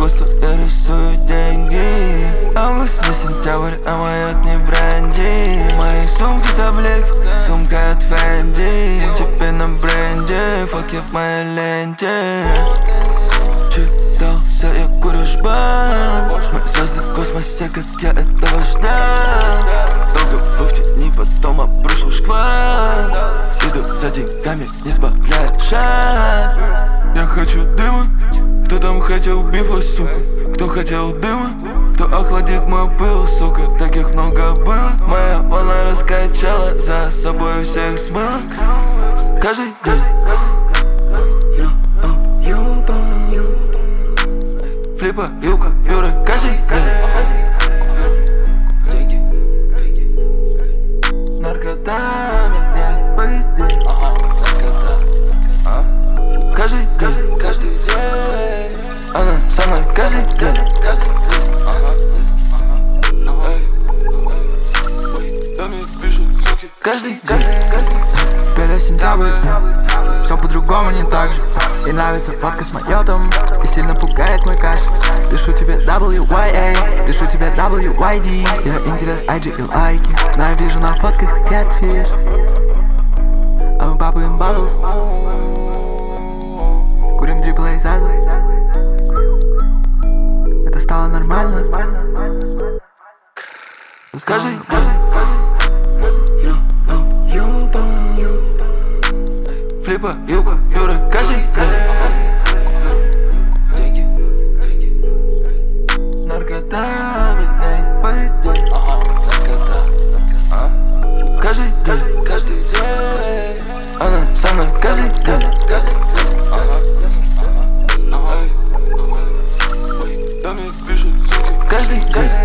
искусство, я рисую деньги. Август не сентябрь, а маят не бренди. Мои сумки таблик, сумка от Фенди. Тебе на бренде, фак я в моей ленте. Читался я курю жбан. Мы звезды в космосе, как я этого ждал. Долго был в тени, потом обрушил шквал. Иду за деньгами, не сбавляя шаг. Я хочу дыма. Кто там хотел бифа, сука? Кто хотел дыма? Кто охладит мой пыл, сука? Таких много было. Моя волна раскачала, за собой всех смыла. Каждый день флипа, юка, юра, каждый день. Наркотами нет пойти. Каждый день, каждый день. Она со мной каждый день. Каждый день. Да мне пишут суки каждый день. Теперь сентябрь, все по-другому, не так же. Ей нравится фотка с майотом и сильно пугает мой кэш. Пишу тебе WYA, пишу тебе WYD. Я интерес IG и лайки, но я вижу на фотках catfish. А мы папаем bottles, курим AAA зазу. Это стало нормально. Каждый день. Флипа, юка, юра, каждый день. Наркотами нет пойти. Каждый день, каждый день. Она со мной каждый день. Каждый день. Да мне пишут суки каждый день.